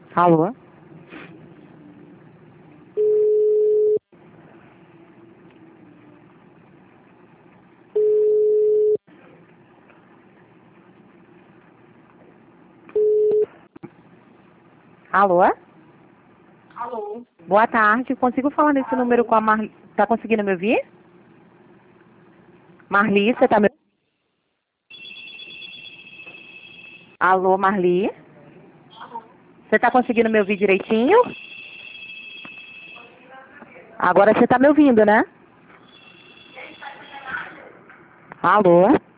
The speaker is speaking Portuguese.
Alô? Alô? Alô? Boa tarde. Consigo falar nesse número com a Marli? Tá conseguindo me ouvir? Marli, você tá me... Alô, Marli? Você tá conseguindo me ouvir direitinho? Agora você tá me ouvindo, né? Alô?